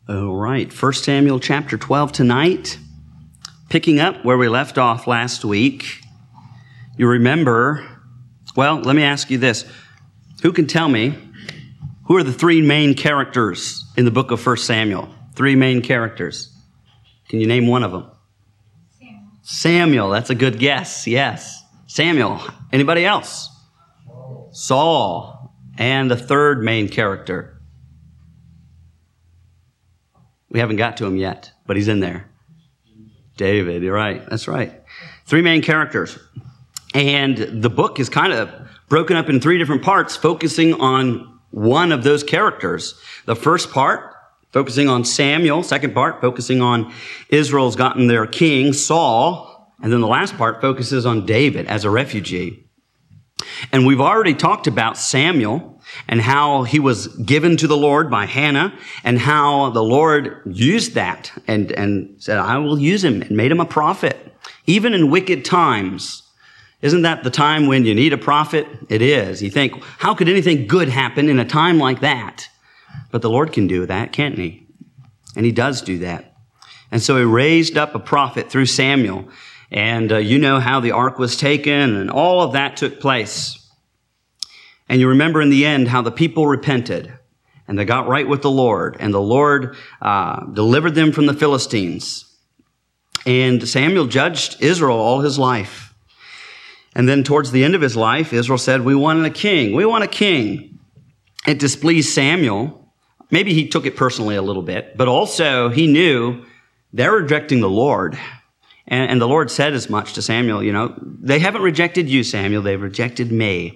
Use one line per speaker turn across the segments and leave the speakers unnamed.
All right, 1 Samuel chapter 12 tonight, picking up where we left off last week. You remember, well, let me ask you this. Who can tell me, who are the three main characters in the book of 1 Samuel? Three main characters. Can you name one of them? Samuel, that's a good guess, yes. Samuel. Anybody else? Saul. And the third main character. We haven't got to him yet, but he's in there. David, you're right. That's right. Three main characters. And the book is kind of broken up in three different parts, focusing on one of those characters. The first part, focusing on Samuel. Second part, focusing on Israel's gotten their king, Saul. And then the last part focuses on David as a refugee. And we've already talked about Samuel and how he was given to the Lord by Hannah, and how the Lord used that and said, I will use him, and made him a prophet, even in wicked times. Isn't that the time when you need a prophet? It is. You think, how could anything good happen in a time like that? But the Lord can do that, can't he? And he does do that. And so he raised up a prophet through Samuel. And you know how the ark was taken and all of that took place. And you remember in the end how the people repented and they got right with the Lord. And the Lord delivered them from the Philistines. And Samuel judged Israel all his life. And then towards the end of his life, Israel said, we want a king. We want a king. It displeased Samuel. Maybe he took it personally a little bit, but also he knew they're rejecting the Lord. And the Lord said as much to Samuel, they haven't rejected you, Samuel. They've rejected me.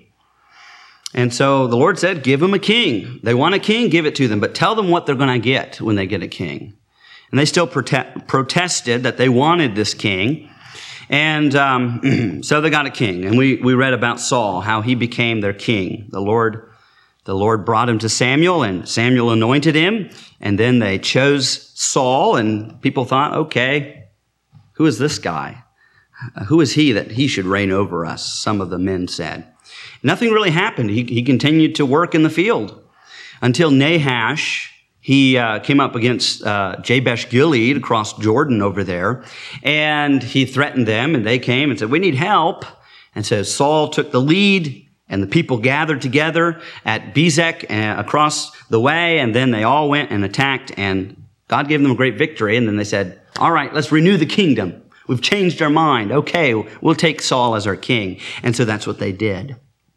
And so the Lord said, give them a king. They want a king, give it to them. But tell them what they're going to get when they get a king. And they still protested that they wanted this king. And so they got a king. And we read about Saul, how he became their king. The Lord brought him to Samuel, and Samuel anointed him. And then they chose Saul, and people thought, okay, who is this guy? Who is he that he should reign over us? Some of the men said. Nothing really happened. He continued to work in the field until Nahash, he came up against Jabesh Gilead across Jordan over there, and he threatened them, and they came and said, we need help. And so Saul took the lead, and the people gathered together at Bezek across the way, and then they all went and attacked, and God gave them a great victory. And then they said, all right, let's renew the kingdom. We've changed our mind. Okay, we'll take Saul as our king. And so that's what they did.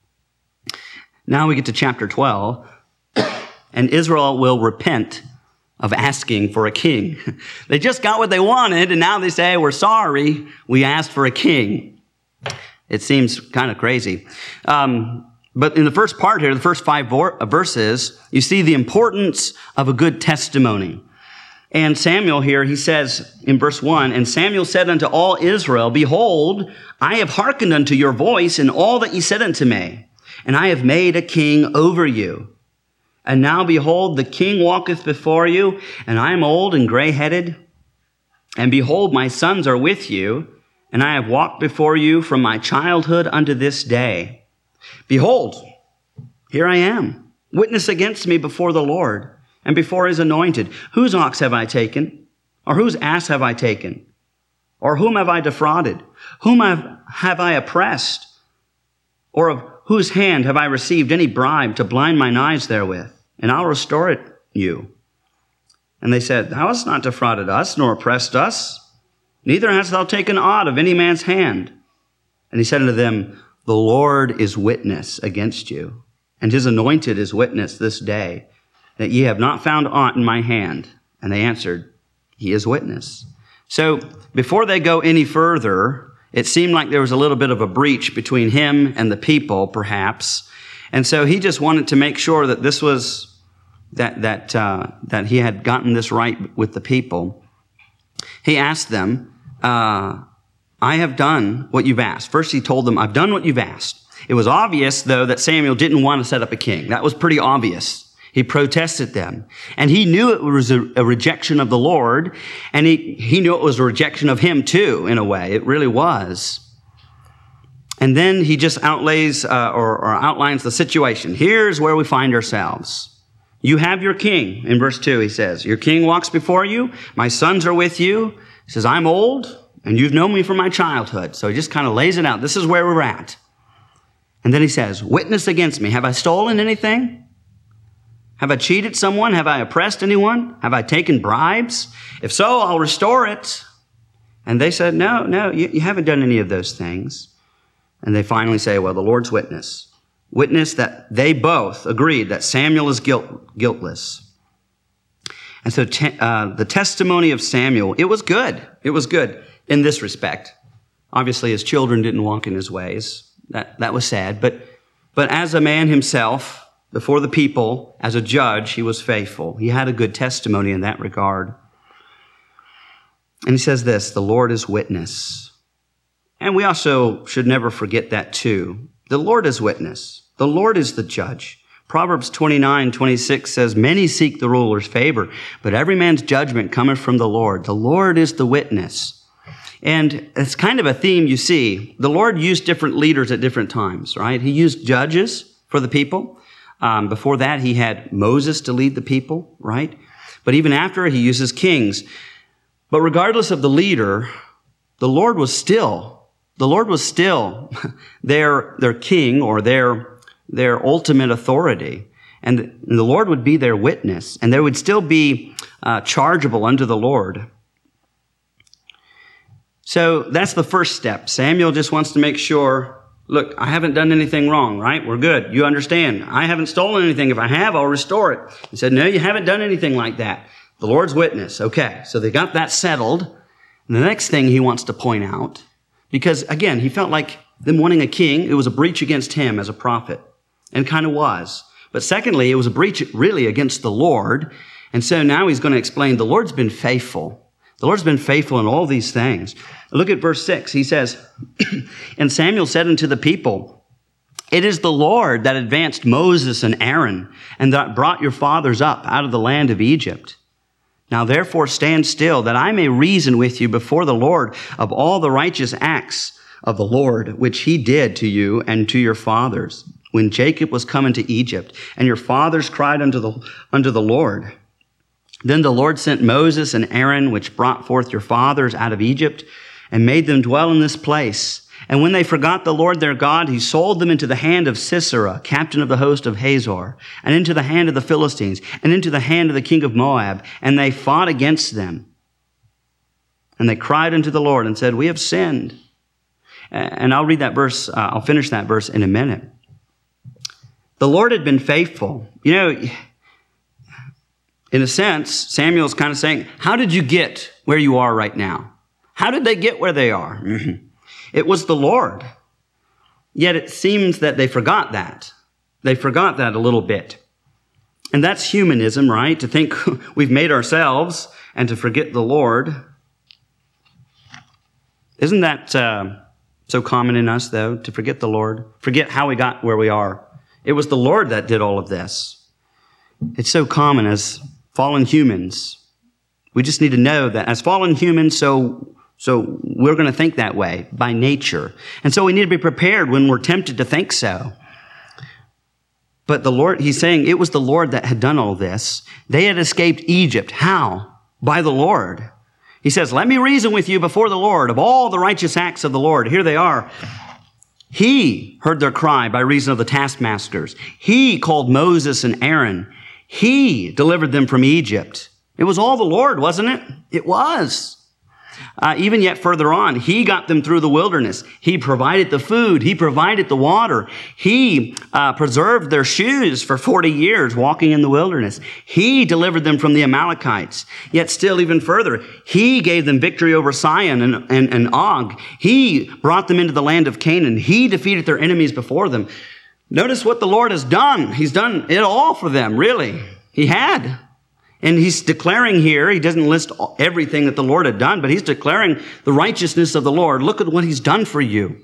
Now we get to chapter 12, and Israel will repent of asking for a king. They just got what they wanted, and now they say, we're sorry, we asked for a king. It seems kind of crazy. But in the first part here, the first 5 verses, you see the importance of a good testimony. And Samuel here, he says in verse 1, and Samuel said unto all Israel, behold, I have hearkened unto your voice in all that ye said unto me, and I have made a king over you. And now behold, the king walketh before you, and I am old and gray-headed. And behold, my sons are with you, and I have walked before you from my childhood unto this day. Behold, here I am, witness against me before the Lord, and before his anointed. Whose ox have I taken? Or whose ass have I taken? Or whom have I defrauded? Whom have I oppressed? Or of whose hand have I received any bribe to blind mine eyes therewith? And I'll restore it you. And they said, thou hast not defrauded us, nor oppressed us. Neither hast thou taken aught of any man's hand. And he said unto them, the Lord is witness against you, and his anointed is witness this day, that ye have not found aught in my hand. And they answered, he is witness. So before they go any further, it seemed like there was a little bit of a breach between him and the people, perhaps. And so he just wanted to make sure that this was, that he had gotten this right with the people. He asked them, I have done what you've asked. First he told them, I've done what you've asked. It was obvious, though, that Samuel didn't want to set up a king. That was pretty obvious. He protested them. And he knew it was a rejection of the Lord, and he knew it was a rejection of him too, in a way. It really was. And then he just outlays or outlines the situation. Here's where we find ourselves. You have your king. In verse 2, he says, your king walks before you. My sons are with you. He says, I'm old, and you've known me from my childhood. So he just kind of lays it out. This is where we're at. And then he says, witness against me. Have I stolen anything? Have I cheated someone? Have I oppressed anyone? Have I taken bribes? If so, I'll restore it. And they said, no, you haven't done any of those things. And they finally say, well, the Lord's witness. Witness that they both agreed that Samuel is guiltless. And so the testimony of Samuel, it was good. It was good in this respect. Obviously, his children didn't walk in his ways. That was sad. But as a man himself, before the people, as a judge, he was faithful. He had a good testimony in that regard. And he says this, the Lord is witness. And we also should never forget that too. The Lord is witness. The Lord is the judge. Proverbs 29:26 says, many seek the ruler's favor, but every man's judgment cometh from the Lord. The Lord is the witness. And it's kind of a theme you see. The Lord used different leaders at different times, right? He used judges for the people. Before that, he had Moses to lead the people, right? But even after, he uses kings. But regardless of the leader, the Lord was still their king or their ultimate authority. And the Lord would be their witness, and they would still be chargeable unto the Lord. So that's the first step. Samuel just wants to make sure, look, I haven't done anything wrong, right? We're good. You understand. I haven't stolen anything. If I have, I'll restore it. He said, no, you haven't done anything like that. The Lord's witness. Okay, so they got that settled. And the next thing he wants to point out, because again, he felt like them wanting a king, it was a breach against him as a prophet, and kind of was. But secondly, it was a breach really against the Lord. And so now he's going to explain the Lord's been faithful. The Lord's been faithful in all these things. Look at verse 6. He says, and Samuel said unto the people, it is the Lord that advanced Moses and Aaron, and that brought your fathers up out of the land of Egypt. Now therefore stand still, that I may reason with you before the Lord of all the righteous acts of the Lord, which he did to you and to your fathers, when Jacob was come into Egypt, and your fathers cried unto the Lord. Then the Lord sent Moses and Aaron, which brought forth your fathers out of Egypt, and made them dwell in this place. And when they forgot the Lord their God, he sold them into the hand of Sisera, captain of the host of Hazor, and into the hand of the Philistines, and into the hand of the king of Moab. And they fought against them. And they cried unto the Lord and said, we have sinned. And I'll read that verse, I'll finish that verse in a minute. The Lord had been faithful. You know, in a sense, Samuel's kind of saying, how did you get where you are right now? How did they get where they are? It was the Lord. Yet it seems that they forgot that. They forgot that a little bit. And that's humanism, right? To think we've made ourselves and to forget the Lord. Isn't that so common in us, though, to forget the Lord? Forget how we got where we are. It was the Lord that did all of this. It's so common as fallen humans. We just need to know that as fallen humans, so we're going to think that way by nature. And so we need to be prepared when we're tempted to think so. But the Lord, he's saying it was the Lord that had done all this. They had escaped Egypt. How? By the Lord. He says, let me reason with you before the Lord of all the righteous acts of the Lord. Here they are. He heard their cry by reason of the taskmasters. He called Moses and Aaron. He delivered them from Egypt. It was all the Lord, wasn't it? It was. Even yet further on, he got them through the wilderness. He provided the food. He provided the water. He preserved their shoes for 40 years walking in the wilderness. He delivered them from the Amalekites. Yet still even further, he gave them victory over Sihon and Og. He brought them into the land of Canaan. He defeated their enemies before them. Notice what the Lord has done. He's done it all for them, really. He had. And he's declaring here, he doesn't list everything that the Lord had done, but he's declaring the righteousness of the Lord. Look at what he's done for you.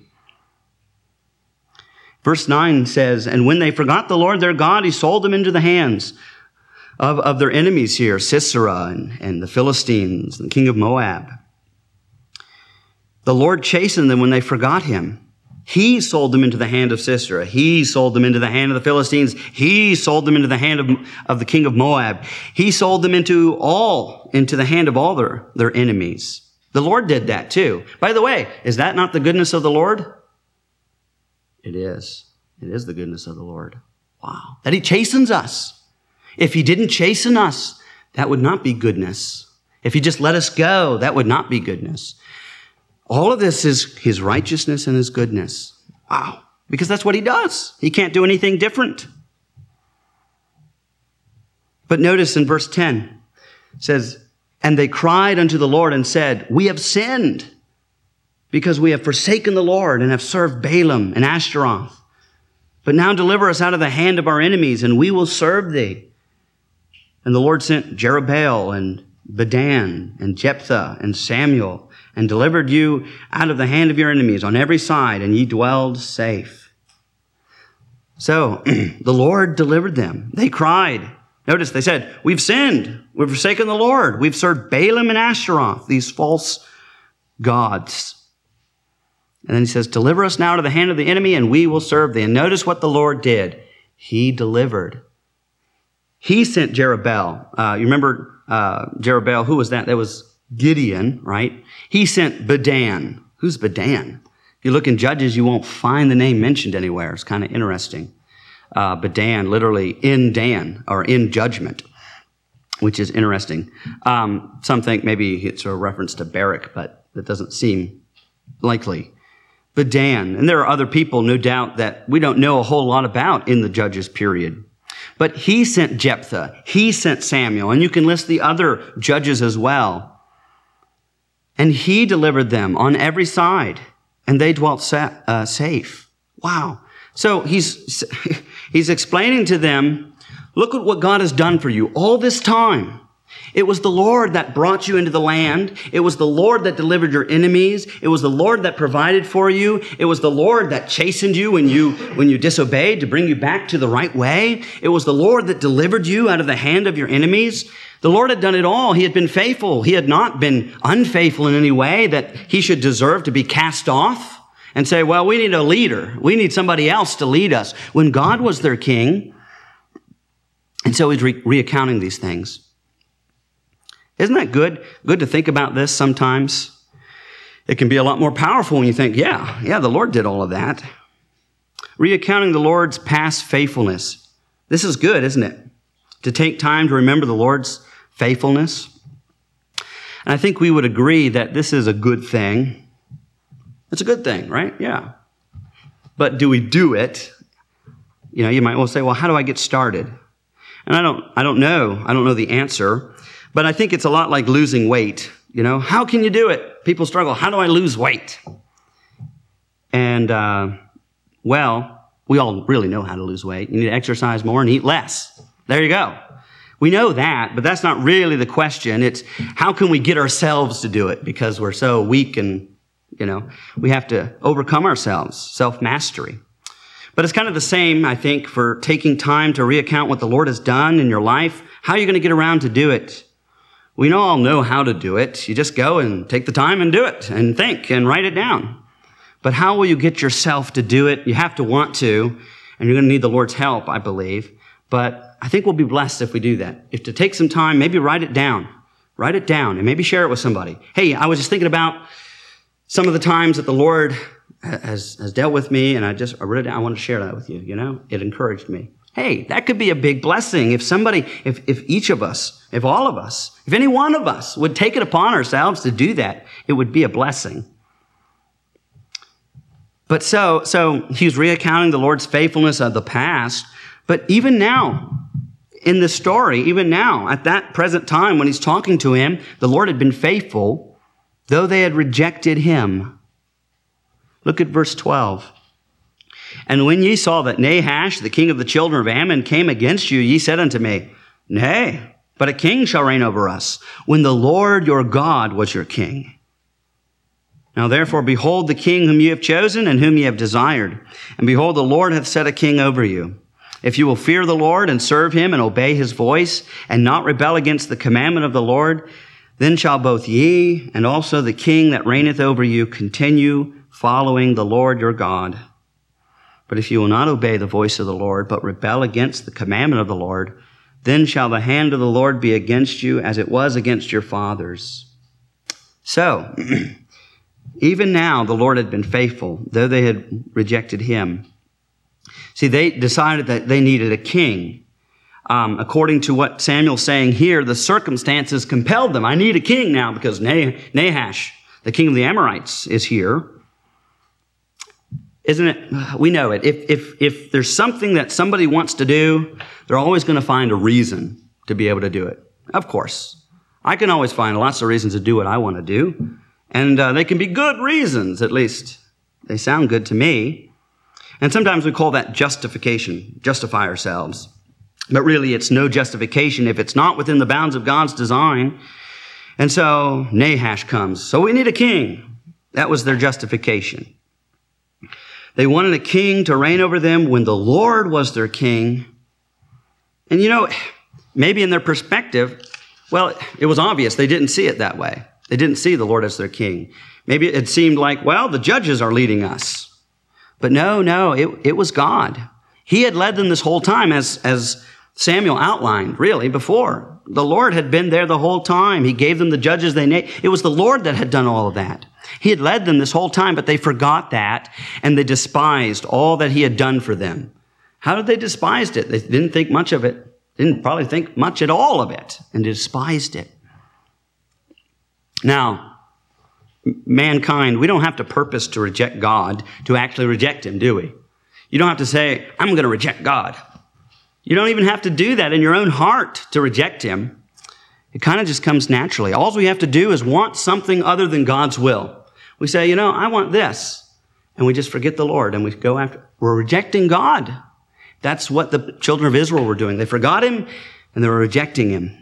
Verse 9 says, and when they forgot the Lord their God, he sold them into the hands of their enemies here, Sisera and the Philistines, and the king of Moab. The Lord chastened them when they forgot him. He sold them into the hand of Sisera. He sold them into the hand of the Philistines. He sold them into the hand of the king of Moab. He sold them into the hand of all their enemies. The Lord did that too. By the way, is that not the goodness of the Lord? It is. It is the goodness of the Lord. Wow. That he chastens us. If he didn't chasten us, that would not be goodness. If he just let us go, that would not be goodness. All of this is his righteousness and his goodness. Wow. Because that's what he does. He can't do anything different. But notice in verse 10, it says, and they cried unto the Lord and said, we have sinned because we have forsaken the Lord and have served Balaam and Ashtaroth. But now deliver us out of the hand of our enemies, and we will serve thee. And the Lord sent Jerubbaal and Bedan and Jephthah and Samuel, and delivered you out of the hand of your enemies on every side, and ye dwelled safe. So the Lord delivered them. They cried. Notice they said, we've sinned. We've forsaken the Lord. We've served Balaam and Ashtaroth, these false gods. And then he says, deliver us now to the hand of the enemy, and we will serve thee. And notice what the Lord did. He delivered. He sent Jerubbaal. You remember Jerubbaal? Who was that? That was Gideon, right? He sent Bedan. Who's Bedan? If you look in Judges, you won't find the name mentioned anywhere. It's kind of interesting. Bedan, literally in Dan, or in judgment, which is interesting. Some think maybe it's a reference to Barak, but that doesn't seem likely. Bedan, and there are other people, no doubt, that we don't know a whole lot about in the Judges period. But he sent Jephthah. He sent Samuel, and you can list the other judges as well. And he delivered them on every side, and they dwelt safe. Wow. So he's explaining to them, look at what God has done for you all this time. It was the Lord that brought you into the land. It was the Lord that delivered your enemies. It was the Lord that provided for you. It was the Lord that chastened you when you disobeyed to bring you back to the right way. It was the Lord that delivered you out of the hand of your enemies. The Lord had done it all. He had been faithful. He had not been unfaithful in any way that he should deserve to be cast off and say, well, we need a leader. We need somebody else to lead us, when God was their king. And so he's reaccounting these things. Isn't that good? Good to think about this sometimes. It can be a lot more powerful when you think, yeah, the Lord did all of that. Reaccounting the Lord's past faithfulness. This is good, isn't it? To take time to remember the Lord's faithfulness. And I think we would agree that this is a good thing. It's a good thing, right? Yeah. But do we do it? You know, you might well say, well, how do I get started? And I don't know the answer. But I think it's a lot like losing weight. You know, how can you do it? People struggle. How do I lose weight? And, well, we all really know how to lose weight. You need to exercise more and eat less. There you go. We know that, but that's not really the question. It's how can we get ourselves to do it? Because we're so weak and, you know, we have to overcome ourselves, self-mastery. But it's kind of the same, I think, for taking time to reaccount what the Lord has done in your life. How are you going to get around to do it? We all know how to do it. You just go and take the time and do it and think and write it down. But how will you get yourself to do it? You have to want to, and you're going to need the Lord's help, I believe. But I think we'll be blessed if we do that. If to take some time, maybe write it down. Write it down and maybe share it with somebody. Hey, I was just thinking about some of the times that the Lord has dealt with me, and I wrote it down. I want to share that with you. You know, it encouraged me. Hey, that could be a big blessing if each of us, if all of us, if any one of us would take it upon ourselves to do that, it would be a blessing. But so he was reaccounting the Lord's faithfulness of the past. But even now, in this story, even now, at that present time when he's talking to him, the Lord had been faithful, though they had rejected him. Look at verse 12. And when ye saw that Nahash, the king of the children of Ammon, came against you, ye said unto me, Nay, but a king shall reign over us, when the Lord your God was your king. Now therefore, behold the king whom ye have chosen and whom ye have desired. And behold, the Lord hath set a king over you. If you will fear the Lord and serve him and obey his voice, and not rebel against the commandment of the Lord, then shall both ye and also the king that reigneth over you continue following the Lord your God. But if you will not obey the voice of the Lord, but rebel against the commandment of the Lord, then shall the hand of the Lord be against you as it was against your fathers. So, even now the Lord had been faithful, though they had rejected him. See, they decided that they needed a king. According to what Samuel's saying here, the circumstances compelled them. I need a king now because Nahash, the king of the Amorites, is here. Isn't it? We know it. If there's something that somebody wants to do, they're always going to find a reason to be able to do it. Of course. I can always find lots of reasons to do what I want to do. And they can be good reasons, at least. They sound good to me. And sometimes we call that justification, justify ourselves. But really, it's no justification if it's not within the bounds of God's design. And so Nahash comes. So we need a king. That was their justification. They wanted a king to reign over them when the Lord was their king. And maybe in their perspective, well, it was obvious they didn't see it that way. They didn't see the Lord as their king. Maybe it seemed like, well, the judges are leading us. But no, it was God. He had led them this whole time, as Samuel outlined, really, before. The Lord had been there the whole time. He gave them the judges they needed. It was the Lord that had done all of that. He had led them this whole time, but they forgot that, and they despised all that he had done for them. How did they despise it? They didn't think much of it. Didn't probably think much at all of it, and despised it. Now, mankind, we don't have to purpose to reject God to actually reject him, do we? You don't have to say, I'm going to reject God. You don't even have to do that in your own heart to reject him. It kind of just comes naturally. All we have to do is want something other than God's will. We say, I want this. And we just forget the Lord and we go after. We're rejecting God. That's what the children of Israel were doing. They forgot him and they were rejecting him.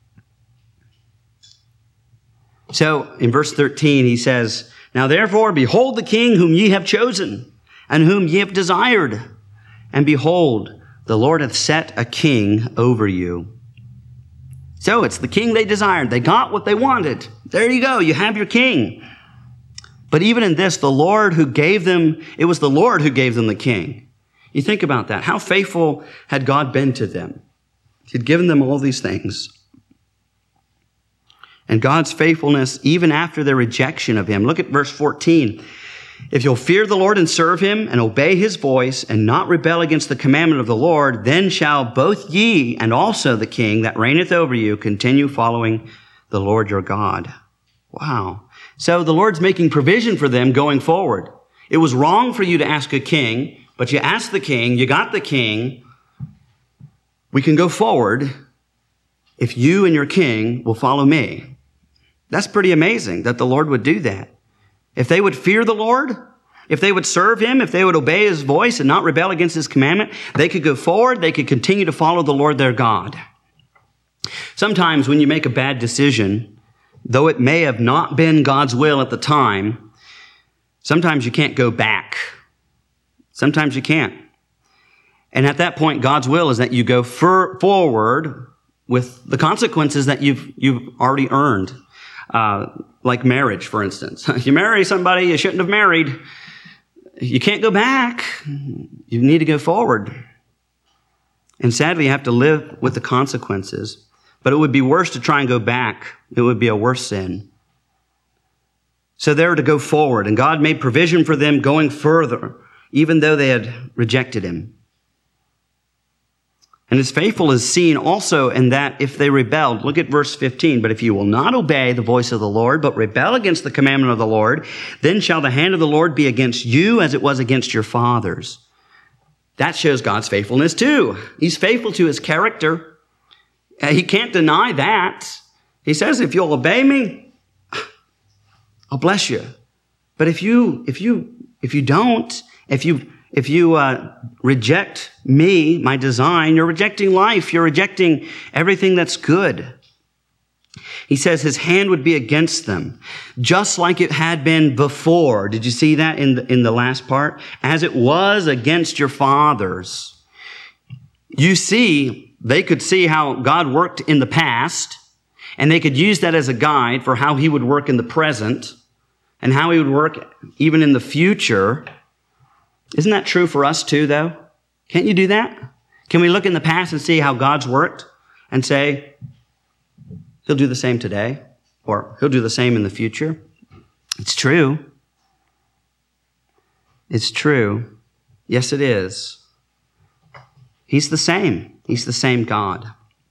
So in verse 13, he says, Now therefore, behold the king whom ye have chosen and whom ye have desired. And behold, the Lord hath set a king over you. So it's the king they desired. They got what they wanted. There you go. You have your king. But even in this, it was the Lord who gave them the king. You think about that. How faithful had God been to them? He'd given them all these things. And God's faithfulness, even after their rejection of him. Look at verse 14. If you'll fear the Lord and serve him and obey his voice and not rebel against the commandment of the Lord, then shall both ye and also the king that reigneth over you continue following the Lord your God. Wow. So the Lord's making provision for them going forward. It was wrong for you to ask a king, but you asked the king, you got the king. We can go forward if you and your king will follow me. That's pretty amazing that the Lord would do that. If they would fear the Lord, if they would serve him, if they would obey his voice and not rebel against his commandment, they could go forward, they could continue to follow the Lord their God. Sometimes when you make a bad decision, though it may have not been God's will at the time, sometimes you can't go back. Sometimes you can't. And at that point, God's will is that you go forward with the consequences that you've already earned. Like marriage, for instance. You marry somebody you shouldn't have married. You can't go back. You need to go forward. And sadly, you have to live with the consequences. But it would be worse to try and go back. It would be a worse sin. So they were to go forward, and God made provision for them going further, even though they had rejected him. And his faithful is seen also in that if they rebelled, look at verse 15, but if you will not obey the voice of the Lord, but rebel against the commandment of the Lord, then shall the hand of the Lord be against you as it was against your fathers. That shows God's faithfulness too. He's faithful to his character. He can't deny that. He says, if you'll obey me, I'll bless you. But if you don't, if you reject me, my design, you're rejecting life. You're rejecting everything that's good. He says his hand would be against them, just like it had been before. Did you see that in the last part? As it was against your fathers. You see, they could see how God worked in the past, and they could use that as a guide for how he would work in the present. and how he would work even in the future. Isn't that true for us too, though? Can't you do that? Can we look in the past and see how God's worked and say, he'll do the same today, or he'll do the same in the future? It's true. It's true. Yes, it is. He's the same. He's the same God.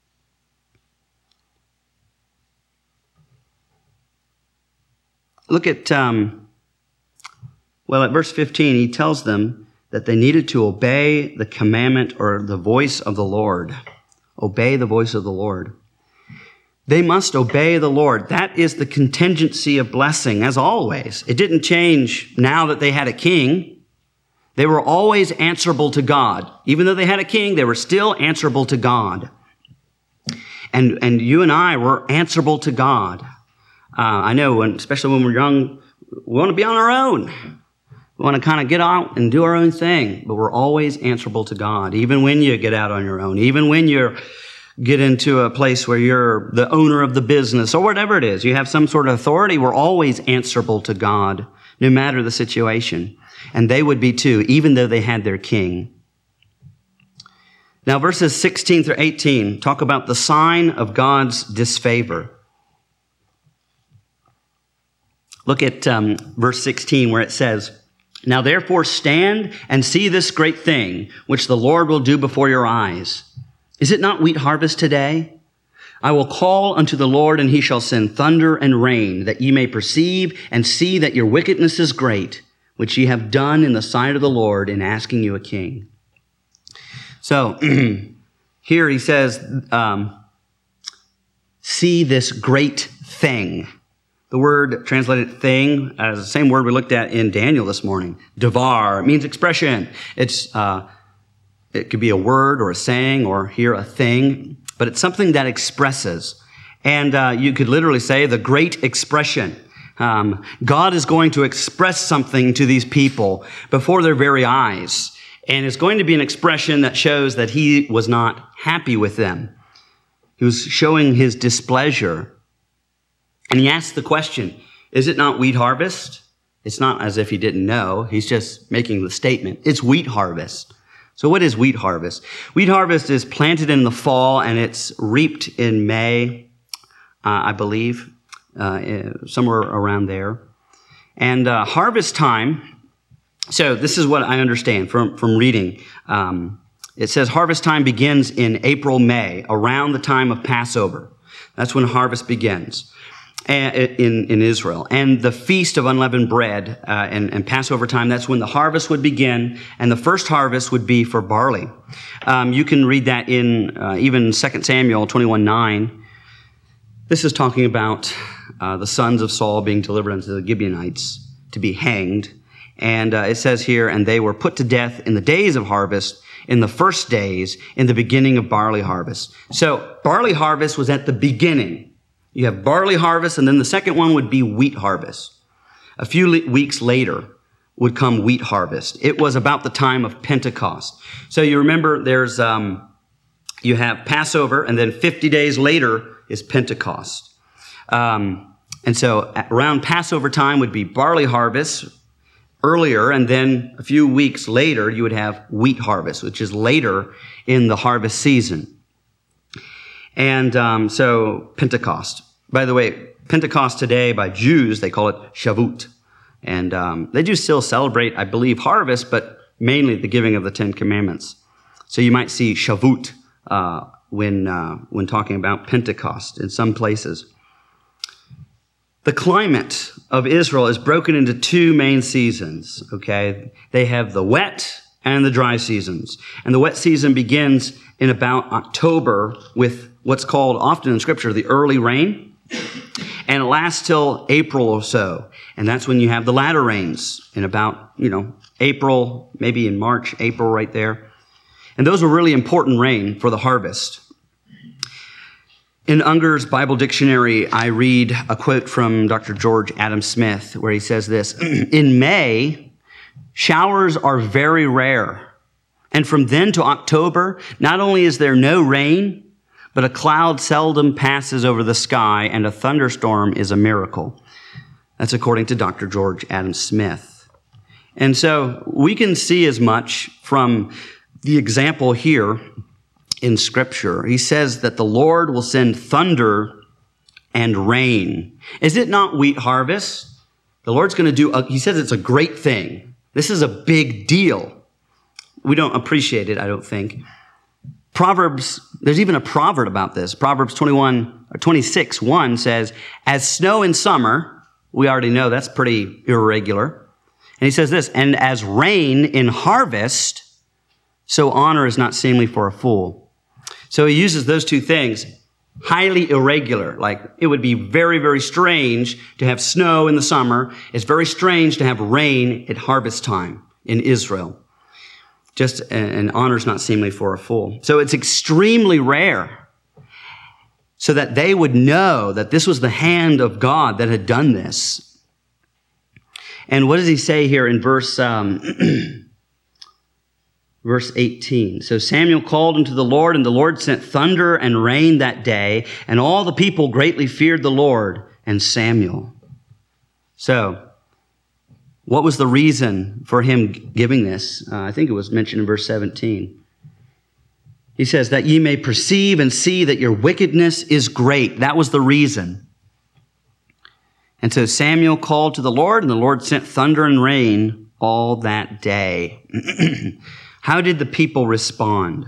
Look at, at verse 15, he tells them that they needed to obey the commandment or the voice of the Lord. Obey the voice of the Lord. They must obey the Lord. That is the contingency of blessing, as always. It didn't change now that they had a king. They were always answerable to God. Even though they had a king, they were still answerable to God. And you and I were answerable to God. I know, especially when we're young, we want to be on our own. We want to kind of get out and do our own thing, but we're always answerable to God, even when you get out on your own, even when you get into a place where you're the owner of the business or whatever it is. You have some sort of authority. We're always answerable to God, no matter the situation. And they would be too, even though they had their king. Now, verses 16 through 18 talk about the sign of God's disfavor. Look at verse 16 where it says, "Now therefore stand and see this great thing, which the Lord will do before your eyes. Is it not wheat harvest today? I will call unto the Lord, and he shall send thunder and rain, that ye may perceive and see that your wickedness is great, which ye have done in the sight of the Lord in asking you a king." So here he says, see this great thing. The word translated thing is the same word we looked at in Daniel this morning. Devar. It means expression. It could be a word or a saying or here a thing, but it's something that expresses. And you could literally say the great expression. God is going to express something to these people before their very eyes. And it's going to be an expression that shows that he was not happy with them. He was showing his displeasure. And he asked the question, is it not wheat harvest? It's not as if he didn't know. He's just making the statement. It's wheat harvest. So what is wheat harvest? Wheat harvest is planted in the fall and it's reaped in May, I believe, somewhere around there. And harvest time, so this is what I understand from reading. It says harvest time begins in April, May, around the time of Passover. That's when harvest begins in Israel. And the Feast of Unleavened Bread and Passover time, that's when the harvest would begin, and the first harvest would be for barley. You can read that in even 2 Samuel 21:9. This is talking about the sons of Saul being delivered unto the Gibeonites to be hanged. And it says here, and they were put to death in the days of harvest, in the first days, in the beginning of barley harvest. So barley harvest was at the beginning. You have barley harvest, and then the second one would be wheat harvest. A few weeks later would come wheat harvest. It was about the time of Pentecost. So you remember there's, you have Passover, and then 50 days later is Pentecost. And so around Passover time would be barley harvest earlier, and then a few weeks later you would have wheat harvest, which is later in the harvest season. And so Pentecost. By the way, Pentecost today by Jews, they call it Shavuot. And they do still celebrate, I believe, harvest, but mainly the giving of the Ten Commandments. So you might see Shavuot when talking about Pentecost in some places. The climate of Israel is broken into two main seasons, okay? They have the wet and the dry seasons. And the wet season begins in about October with what's called often in Scripture the early rain. And it lasts till April or so. And that's when you have the latter rains in about, April, maybe in March, April right there. And those are really important rain for the harvest. In Unger's Bible Dictionary, I read a quote from Dr. George Adam Smith where he says this, "In May, showers are very rare. And from then to October, not only is there no rain, but a cloud seldom passes over the sky, and a thunderstorm is a miracle." That's according to Dr. George Adam Smith. And so we can see as much from the example here in Scripture. He says that the Lord will send thunder and rain. Is it not wheat harvest? The Lord's going to do, he says it's a great thing. This is a big deal. We don't appreciate it, I don't think. Proverbs, there's even a proverb about this. Proverbs 26:1 says, as snow in summer, we already know that's pretty irregular. And he says this, and as rain in harvest, so honor is not seemly for a fool. So he uses those two things, highly irregular. Like it would be very, very strange to have snow in the summer. It's very strange to have rain at harvest time in Israel. And honor is not seemly for a fool. So it's extremely rare so that they would know that this was the hand of God that had done this. And what does he say here in verse 18? So Samuel called unto the Lord, and the Lord sent thunder and rain that day, and all the people greatly feared the Lord and Samuel. So, what was the reason for him giving this? I think it was mentioned in verse 17. He says, that ye may perceive and see that your wickedness is great. That was the reason. And so Samuel called to the Lord, and the Lord sent thunder and rain all that day. How did the people respond?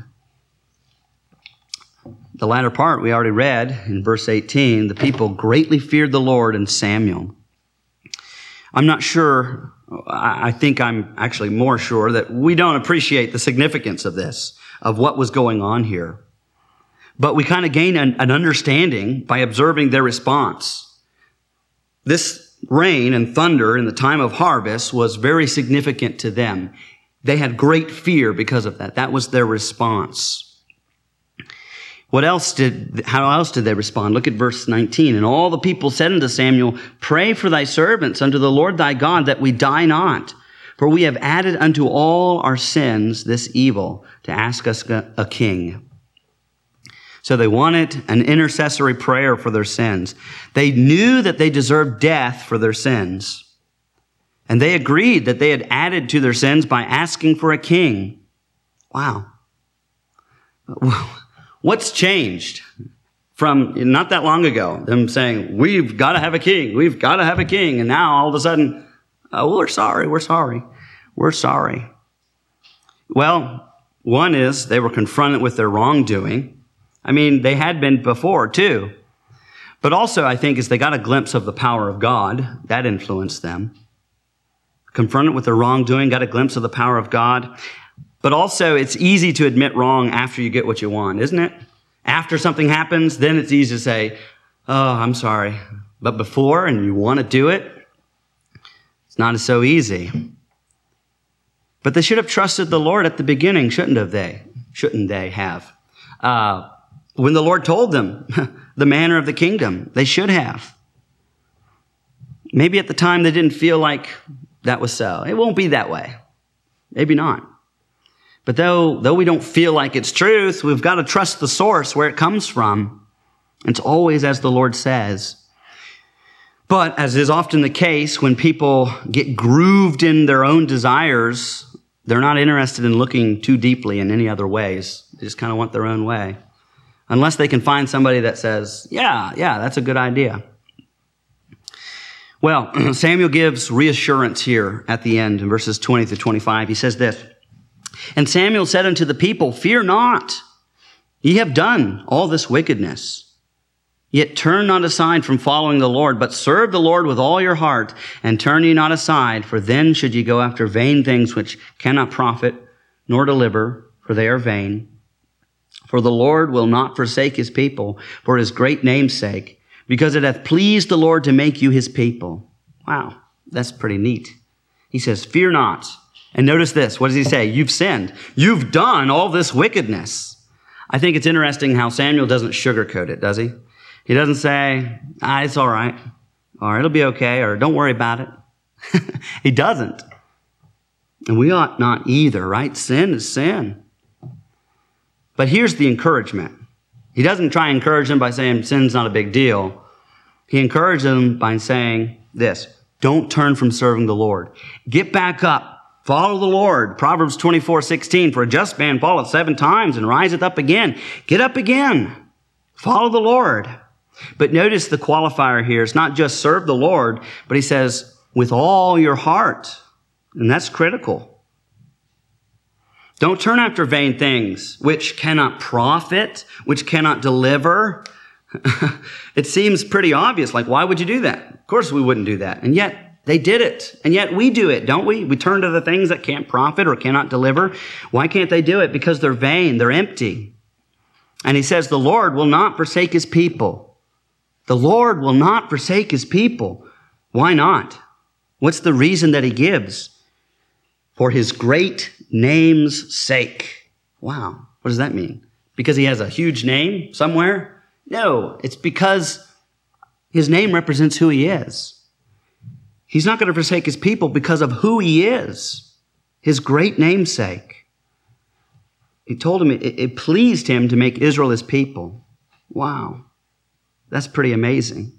The latter part we already read in verse 18. The people greatly feared the Lord and Samuel. I'm not sure, I think I'm actually more sure that we don't appreciate the significance of this, of what was going on here. But we kind of gain an understanding by observing their response. This rain and thunder in the time of harvest was very significant to them. They had great fear because of that. That was their response. How else did they respond? Look at verse 19. And all the people said unto Samuel, pray for thy servants unto the Lord thy God, that we die not. For we have added unto all our sins this evil, to ask us a king. So they wanted an intercessory prayer for their sins. They knew that they deserved death for their sins. And they agreed that they had added to their sins by asking for a king. Wow. What's changed from not that long ago? Them saying, we've got to have a king. We've got to have a king. And now all of a sudden, oh, we're sorry. Well, one is they were confronted with their wrongdoing. I mean, they had been before too. But also, I think, is they got a glimpse of the power of God. That influenced them. Confronted with their wrongdoing, got a glimpse of the power of God. But also, it's easy to admit wrong after you get what you want, isn't it? After something happens, then it's easy to say, oh, I'm sorry. But before, and you want to do it, it's not so easy. But they should have trusted the Lord at the beginning, shouldn't they? Shouldn't they have? When the Lord told them the manner of the kingdom, they should have. Maybe at the time they didn't feel like that was so. It won't be that way. Maybe not. But though we don't feel like it's truth, we've got to trust the source where it comes from. It's always as the Lord says. But as is often the case, when people get grooved in their own desires, they're not interested in looking too deeply in any other ways. They just kind of want their own way. Unless they can find somebody that says, yeah, that's a good idea. Well, Samuel gives reassurance here at the end in verses 20 through 25. He says this, and Samuel said unto the people, fear not, ye have done all this wickedness. Yet turn not aside from following the Lord, but serve the Lord with all your heart, and turn ye not aside, for then should ye go after vain things which cannot profit nor deliver, for they are vain. For the Lord will not forsake his people for his great name's sake, because it hath pleased the Lord to make you his people. Wow, that's pretty neat. He says, fear not. And notice this. What does he say? You've sinned. You've done all this wickedness. I think it's interesting how Samuel doesn't sugarcoat it, does he? He doesn't say, it's all right, or it'll be okay, or don't worry about it. He doesn't. And we ought not either, right? Sin is sin. But here's the encouragement. He doesn't try and encourage them by saying sin's not a big deal. He encourages them by saying this, Don't turn from serving the Lord. Get back up. Follow the Lord. Proverbs 24:16, for a just man falleth 7 times and riseth up again. Get up again. Follow the Lord. But notice the qualifier here. It's not just serve the Lord, but he says, with all your heart. And that's critical. Don't turn after vain things, which cannot profit, which cannot deliver. It seems pretty obvious. Like, why would you do that? Of course we wouldn't do that. And yet, they did it. And yet we do it, don't we? We turn to the things that can't profit or cannot deliver. Why can't they do it? Because they're vain. They're empty. And he says the Lord will not forsake his people. The Lord will not forsake his people. Why not? What's the reason that he gives? For his great name's sake. Wow. What does that mean? Because he has a huge name somewhere? No, it's because his name represents who he is. He's not going to forsake his people because of who he is, his great namesake. He told him it pleased him to make Israel his people. Wow, that's pretty amazing.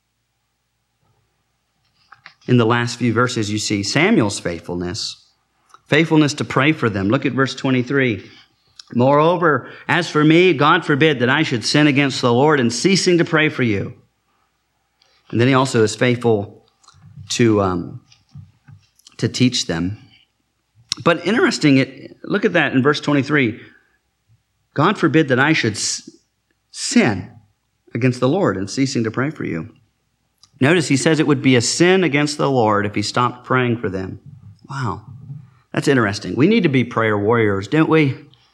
In the last few verses, you see Samuel's faithfulness to pray for them. Look at verse 23. Moreover, as for me, God forbid that I should sin against the Lord in ceasing to pray for you. And then he also is faithful to teach them. But interesting, look at that in verse 23. God forbid that I should sin against the Lord in ceasing to pray for you. Notice he says it would be a sin against the Lord if he stopped praying for them. Wow, that's interesting. We need to be prayer warriors, don't we?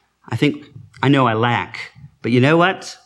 I know I lack, but you know what?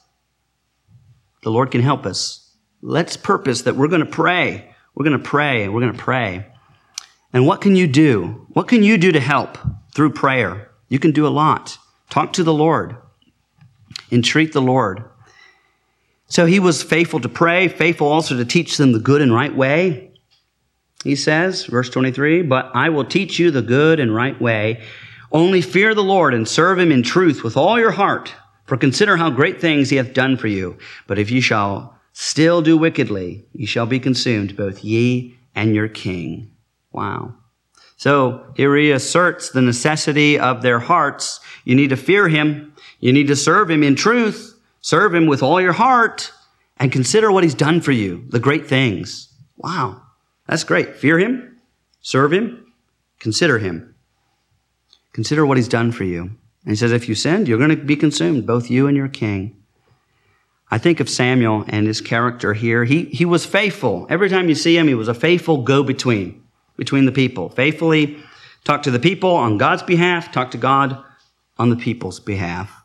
The Lord can help us. Let's purpose that we're going to pray. We're going to pray, and we're going to pray. And what can you do? What can you do to help through prayer? You can do a lot. Talk to the Lord. Entreat the Lord. So he was faithful to pray, faithful also to teach them the good and right way. He says, verse 23, but I will teach you the good and right way. Only fear the Lord and serve him in truth with all your heart. For consider how great things he hath done for you. But if ye shall still do wickedly, ye shall be consumed, both ye and your king. Wow. So here he asserts the necessity of their hearts. You need to fear him. You need to serve him in truth. Serve him with all your heart. And consider what he's done for you, the great things. Wow. That's great. Fear him. Serve him. Consider him. Consider what he's done for you. And he says, if you sinned, you're going to be consumed, both you and your king. I think of Samuel and his character here. He was faithful. Every time you see him, he was a faithful go-between between the people. Faithfully talk to the people on God's behalf, talk to God on the people's behalf.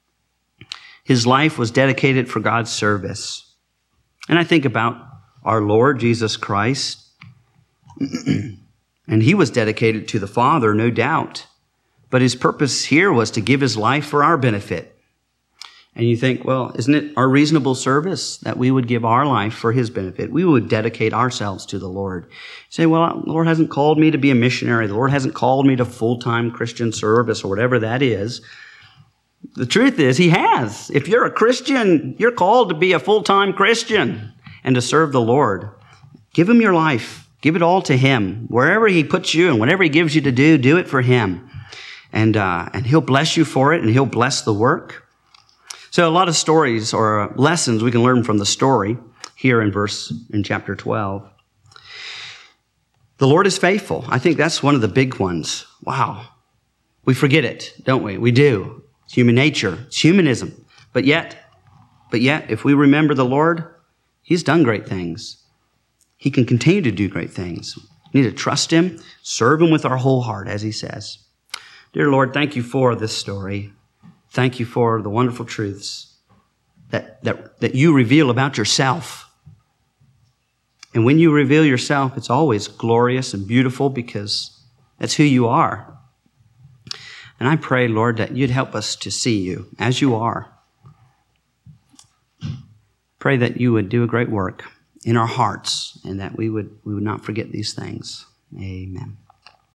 His life was dedicated for God's service. And I think about our Lord Jesus Christ. And he was dedicated to the Father, no doubt. But his purpose here was to give his life for our benefit. And you think, well, isn't it our reasonable service that we would give our life for his benefit? We would dedicate ourselves to the Lord. You say, well, the Lord hasn't called me to be a missionary. The Lord hasn't called me to full-time Christian service or whatever that is. The truth is, he has. If you're a Christian, you're called to be a full-time Christian and to serve the Lord. Give him your life. Give it all to him. Wherever he puts you and whatever he gives you to do it for him. And he'll bless you for it, and he'll bless the work. So a lot of stories or lessons we can learn from the story here in chapter 12. The Lord is faithful. I think that's one of the big ones. Wow. We forget it, don't we? We do. It's human nature. It's humanism. But yet, if we remember the Lord, he's done great things. He can continue to do great things. We need to trust him, serve him with our whole heart, as he says. Dear Lord, thank you for this story. Thank you for the wonderful truths that you reveal about yourself. And when you reveal yourself, it's always glorious and beautiful because that's who you are. And I pray, Lord, that you'd help us to see you as you are. Pray that you would do a great work in our hearts and that we would not forget these things. Amen.